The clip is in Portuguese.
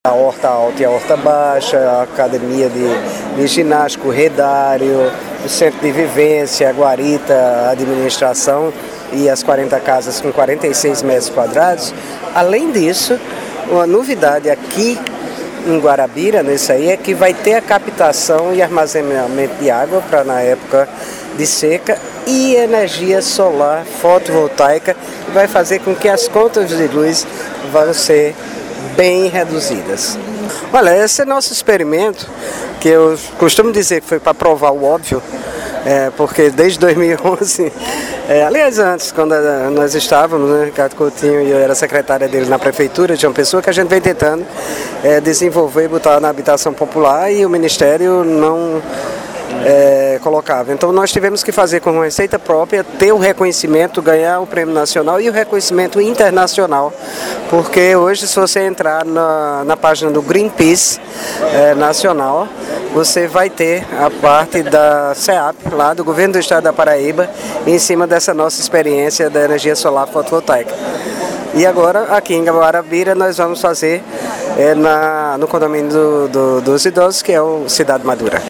A horta alta e a horta baixa, a academia de ginástica, o redário, o centro de vivência, a guarita, a administração e as 40 casas com 46 metros quadrados. Além disso, uma novidade aqui em Guarabira, nisso aí, é que vai ter a captação e armazenamento de água para na época de seca e energia solar fotovoltaica, que vai fazer com que as contas de luz vão ser bem reduzidas. Olha, esse é nosso experimento, que eu costumo dizer que foi para provar o óbvio, porque desde 2011, aliás antes, quando nós estávamos, né, Ricardo Coutinho e eu era secretária dele na prefeitura de João Pessoa, que a gente vem tentando desenvolver e botar na habitação popular e o Ministério não colocava. Então nós tivemos que fazer com receita própria, ter o reconhecimento, ganhar o prêmio nacional e o reconhecimento internacional, porque hoje se você entrar na página do Greenpeace nacional, você vai ter a parte da CEAP, lá do Governo do Estado da Paraíba, em cima dessa nossa experiência da energia solar fotovoltaica. E agora, aqui em Guarabira, nós vamos fazer no condomínio dos idosos, que é o Cidade Madura.